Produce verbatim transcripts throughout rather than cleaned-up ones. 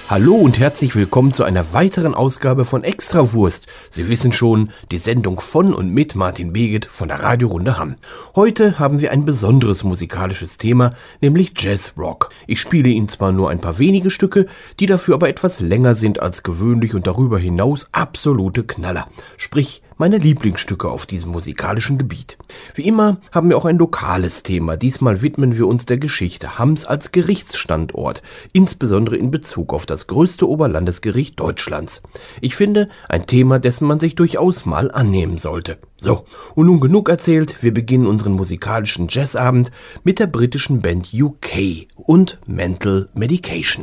Hallo und herzlich willkommen zu einer weiteren Ausgabe von Extrawurst. Sie wissen schon, die Sendung von und mit Martin Beget von der Radiorunde Hamm. Heute haben wir ein besonderes musikalisches Thema, nämlich Jazzrock. Ich spiele Ihnen zwar nur ein paar wenige Stücke, die dafür aber etwas länger sind als gewöhnlich und darüber hinaus absolute Knaller. Sprich, meine Lieblingsstücke auf diesem musikalischen Gebiet. Wie immer haben wir auch ein lokales Thema. Diesmal widmen wir uns der Geschichte Hamms als Gerichtsstandort, insbesondere in Bezug auf das größte Oberlandesgericht Deutschlands. Ich finde, ein Thema, dessen man sich durchaus mal annehmen sollte. So, und nun genug erzählt, wir beginnen unseren musikalischen Jazzabend mit der britischen Band U K und Mental Medication.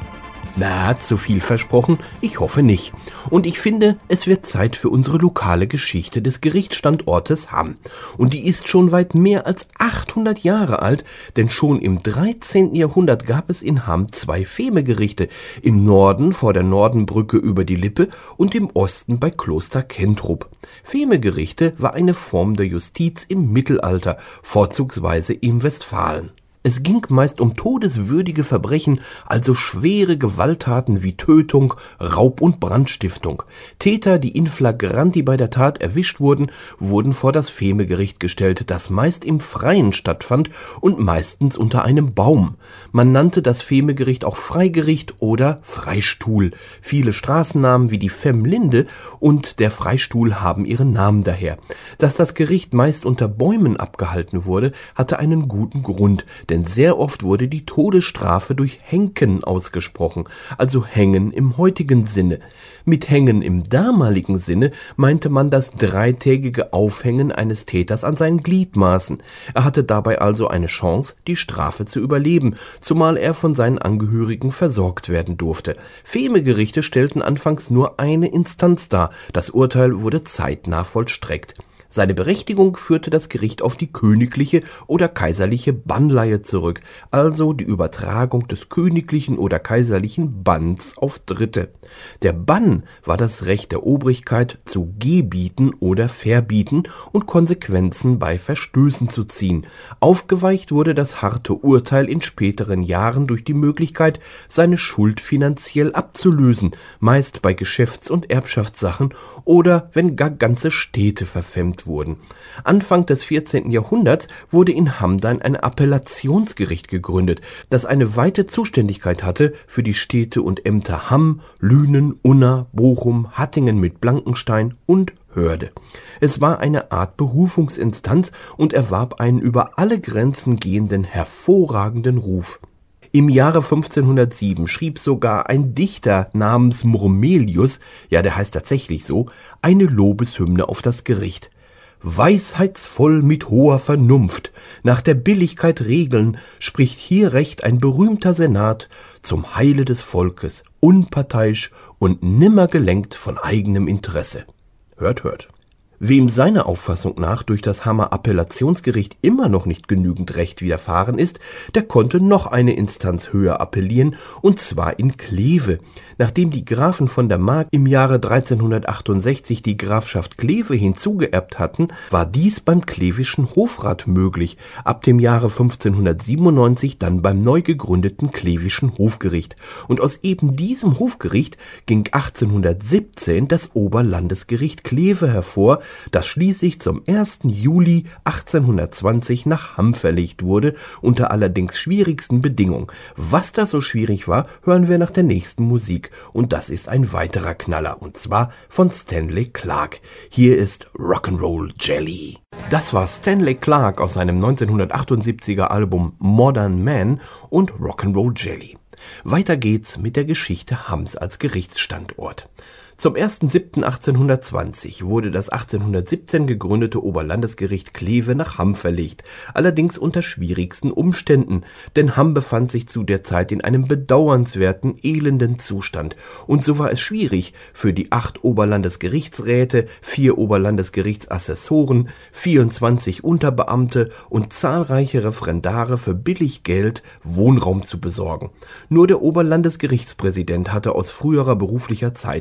Na, zu viel versprochen? Ich hoffe nicht. Und ich finde, es wird Zeit für unsere lokale Geschichte des Gerichtsstandortes Hamm. Und die ist schon weit mehr als achthundert Jahre alt, denn schon im dreizehnten Jahrhundert gab es in Hamm zwei Femegerichte, im Norden vor der Nordenbrücke über die Lippe und im Osten bei Kloster Kentrup. Femegerichte war eine Form der Justiz im Mittelalter, vorzugsweise im Westfalen. Es ging meist um todeswürdige Verbrechen, also schwere Gewalttaten wie Tötung, Raub und Brandstiftung. Täter, die in flagranti bei der Tat erwischt wurden, wurden vor das Femegericht gestellt, das meist im Freien stattfand und meistens unter einem Baum. Man nannte das Femegericht auch Freigericht oder Freistuhl. Viele Straßennamen wie die Femlinde und der Freistuhl haben ihren Namen daher. Dass das Gericht meist unter Bäumen abgehalten wurde, hatte einen guten Grund, denn sehr oft wurde die Todesstrafe durch Henken ausgesprochen, also Hängen im heutigen Sinne. Mit Hängen im damaligen Sinne meinte man das dreitägige Aufhängen eines Täters an seinen Gliedmaßen. Er hatte dabei also eine Chance, die Strafe zu überleben, zumal er von seinen Angehörigen versorgt werden durfte. Femegerichte stellten anfangs nur eine Instanz dar, das Urteil wurde zeitnah vollstreckt. Seine Berechtigung führte das Gericht auf die königliche oder kaiserliche Bannleihe zurück, also die Übertragung des königlichen oder kaiserlichen Banns auf Dritte. Der Bann war das Recht der Obrigkeit zu gebieten oder verbieten und Konsequenzen bei Verstößen zu ziehen. Aufgeweicht wurde das harte Urteil in späteren Jahren durch die Möglichkeit, seine Schuld finanziell abzulösen, meist bei Geschäfts- und Erbschaftssachen oder wenn gar ganze Städte verpfändet wurden. Anfang des vierzehnten Jahrhunderts wurde in Hamm dann ein Appellationsgericht gegründet, das eine weite Zuständigkeit hatte für die Städte und Ämter Hamm, Lünen, Unna, Bochum, Hattingen mit Blankenstein und Hörde. Es war eine Art Berufungsinstanz und erwarb einen über alle Grenzen gehenden hervorragenden Ruf. Im Jahre fünfzehnhundertsieben schrieb sogar ein Dichter namens Murmelius, ja, der heißt tatsächlich so, eine Lobeshymne auf das Gericht. Weisheitsvoll mit hoher Vernunft, nach der Billigkeit Regeln, spricht hier Recht ein berühmter Senat zum Heile des Volkes, unparteiisch und nimmer gelenkt von eigenem Interesse. Hört, hört. Wem seiner Auffassung nach durch das Hammer Appellationsgericht immer noch nicht genügend Recht widerfahren ist, der konnte noch eine Instanz höher appellieren, und zwar in Kleve. Nachdem die Grafen von der Mark im Jahre dreizehnhundertachtundsechzig die Grafschaft Kleve hinzugeerbt hatten, war dies beim klevischen Hofrat möglich, ab dem Jahre fünfzehnhundertsiebenundneunzig dann beim neu gegründeten klevischen Hofgericht. Und aus eben diesem Hofgericht ging achtzehnhundertsiebzehn das Oberlandesgericht Kleve hervor, das schließlich zum ersten Juli achtzehnhundertzwanzig nach Hamm verlegt wurde, unter allerdings schwierigsten Bedingungen. Was da so schwierig war, hören wir nach der nächsten Musik. Und das ist ein weiterer Knaller, und zwar von Stanley Clarke. Hier ist Rock'n'Roll Jelly. Das war Stanley Clarke aus seinem neunzehnhundertachtundsiebziger Album Modern Man und Rock'n'Roll Jelly. Weiter geht's mit der Geschichte Hamms als Gerichtsstandort. Zum ersten siebten achtzehnhundertzwanzig wurde das achtzehnhundertsiebzehn gegründete Oberlandesgericht Kleve nach Hamm verlegt, allerdings unter schwierigsten Umständen, denn Hamm befand sich zu der Zeit in einem bedauernswerten, elenden Zustand, und so war es schwierig für die acht Oberlandesgerichtsräte, vier Oberlandesgerichtsassessoren, vierundzwanzig Unterbeamte und zahlreiche Referendare für billig Geld Wohnraum zu besorgen. Nur der Oberlandesgerichtspräsident hatte aus früherer beruflicher Zeit noch ein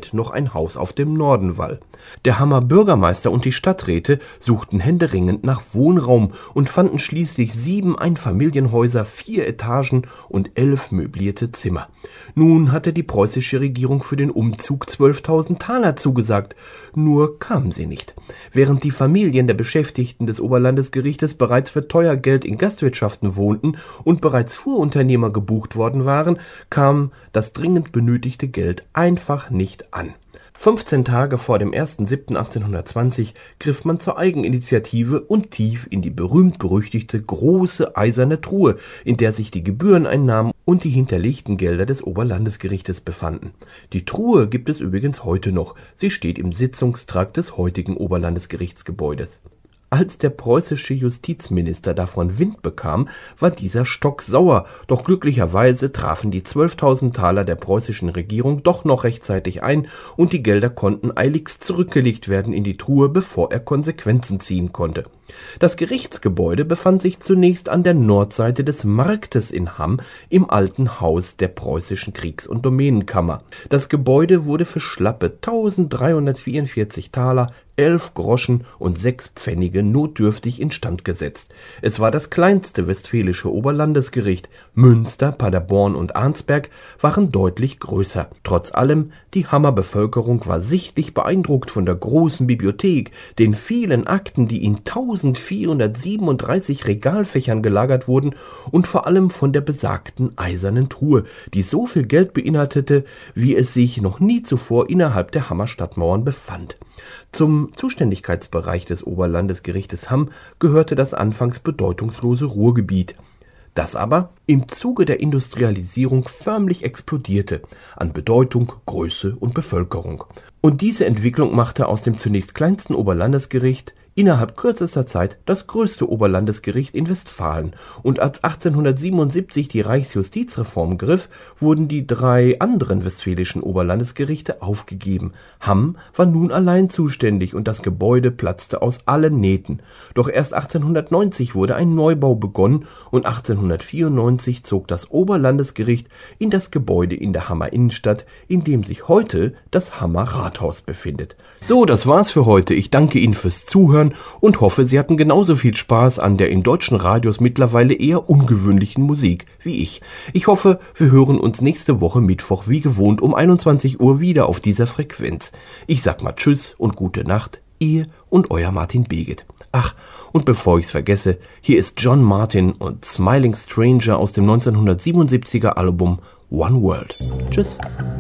ein Haus auf dem Nordenwall. Der Hammer Bürgermeister und die Stadträte suchten händeringend nach Wohnraum und fanden schließlich sieben Einfamilienhäuser, vier Etagen und elf möblierte Zimmer. Nun hatte die preußische Regierung für den Umzug zwölftausend Taler zugesagt, nur kamen sie nicht. Während die Familien der Beschäftigten des Oberlandesgerichtes bereits für teuer Geld in Gastwirtschaften wohnten und bereits Fuhrunternehmer gebucht worden waren, kam das dringend benötigte Geld einfach nicht an. fünfzehn Tage vor dem ersten siebten achtzehnhundertzwanzig griff man zur Eigeninitiative und tief in die berühmt-berüchtigte große eiserne Truhe, in der sich die Gebühreneinnahmen und die hinterlegten Gelder des Oberlandesgerichtes befanden. Die Truhe gibt es übrigens heute noch. Sie steht im Sitzungstrakt des heutigen Oberlandesgerichtsgebäudes. Als der preußische Justizminister davon Wind bekam, war dieser stocksauer, doch glücklicherweise trafen die zwölftausend Taler der preußischen Regierung doch noch rechtzeitig ein und die Gelder konnten eiligst zurückgelegt werden in die Truhe, bevor er Konsequenzen ziehen konnte. Das Gerichtsgebäude befand sich zunächst an der Nordseite des Marktes in Hamm im alten Haus der preußischen Kriegs- und Domänenkammer. Das Gebäude wurde für schlappe eintausenddreihundertvierundvierzig Taler, elf Groschen und sechs Pfennige notdürftig instand gesetzt. Es war das kleinste westfälische Oberlandesgericht. Münster, Paderborn und Arnsberg waren deutlich größer. Trotz allem, die Hammer Bevölkerung war sichtlich beeindruckt von der großen Bibliothek, den vielen Akten, die in eintausendvierhundertsiebenunddreißig Regalfächern gelagert wurden, und vor allem von der besagten eisernen Truhe, die so viel Geld beinhaltete, wie es sich noch nie zuvor innerhalb der Hammer Stadtmauern befand. Zum Zuständigkeitsbereich des Oberlandesgerichtes Hamm gehörte das anfangs bedeutungslose Ruhrgebiet, das aber im Zuge der Industrialisierung förmlich explodierte an Bedeutung, Größe und Bevölkerung. Und diese Entwicklung machte aus dem zunächst kleinsten Oberlandesgericht innerhalb kürzester Zeit das größte Oberlandesgericht in Westfalen, und als achtzehnhundertsiebenundsiebzig die Reichsjustizreform griff, wurden die drei anderen westfälischen Oberlandesgerichte aufgegeben. Hamm war nun allein zuständig und das Gebäude platzte aus allen Nähten. Doch erst achtzehnhundertneunzig wurde ein Neubau begonnen und achtzehnhundertvierundneunzig zog das Oberlandesgericht in das Gebäude in der Hammer Innenstadt, in dem sich heute das Hammer Rathaus befindet. So, das war's für heute. Ich danke Ihnen fürs Zuhören und hoffe, Sie hatten genauso viel Spaß an der in deutschen Radios mittlerweile eher ungewöhnlichen Musik wie ich. Ich hoffe, wir hören uns nächste Woche Mittwoch wie gewohnt um einundzwanzig Uhr wieder auf dieser Frequenz. Ich sag mal Tschüss und gute Nacht, ihr und euer Martin Beget. Ach, und bevor ich's vergesse, hier ist John Martin und Smiling Stranger aus dem neunzehnhundertsiebenundsiebziger Album One World. Tschüss.